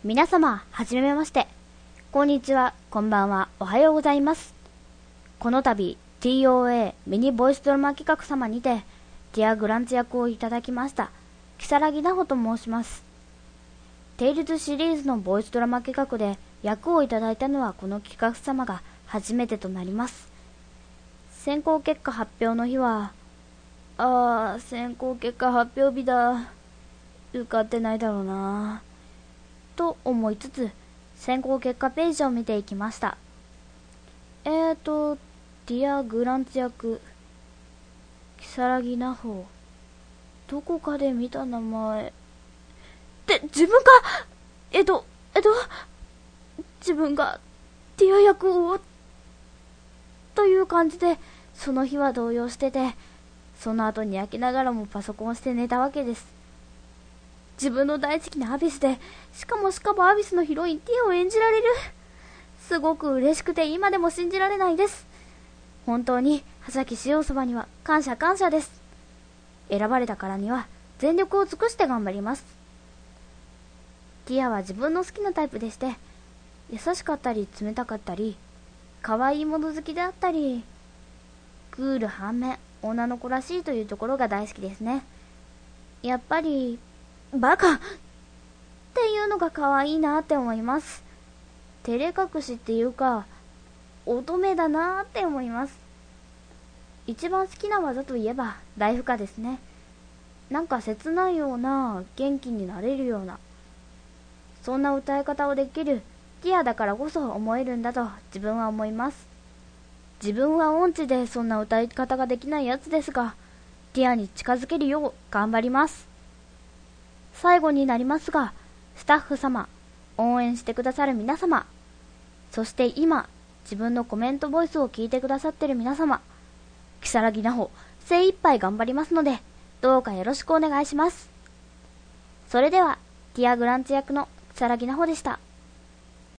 皆様、はじめまして。こんにちは、こんばんは、おはようございます。この度、TOA ミニボイスドラマ企画様にて、ディアグランツ役をいただきました、木更木奈穂と申します。テイルズシリーズのボイスドラマ企画で役をいただいたのはこの企画様が初めてとなります。選考結果発表の日は、選考結果発表日だ。受かってないだろうなと思いつつ、選考結果ページを見ていきました。ディアグランツ役、木更木奈穂、どこかで見た名前。って自分が自分がディア役をという感じで、その日は動揺してて、その後に焼きながらもパソコンをして寝たわけです。自分の大好きなアビスで、しかもアビスのヒロインティアを演じられる。すごく嬉しくて今でも信じられないです。本当に葉崎しおう様には感謝です。選ばれたからには全力を尽くして頑張ります。ティアは自分の好きなタイプでして、優しかったり冷たかったり、可愛いもの好きであったり、クール反面女の子らしいというところが大好きですね。やっぱりバカっていうのが可愛いなって思います。照れ隠しっていうか乙女だなって思います。一番好きな技といえば大負荷ですね。なんか切ないような、元気になれるような、そんな歌い方をできるティアだからこそ思えるんだと自分は思います。自分は音痴でそんな歌い方ができないやつですが、ティアに近づけるよう頑張ります。最後になりますが、スタッフ様、応援してくださる皆様、そして今自分のコメントボイスを聞いてくださってる皆様、木更木奈穂精一杯頑張りますので、どうかよろしくお願いします。それではティアグランツ役の木更木奈穂でした。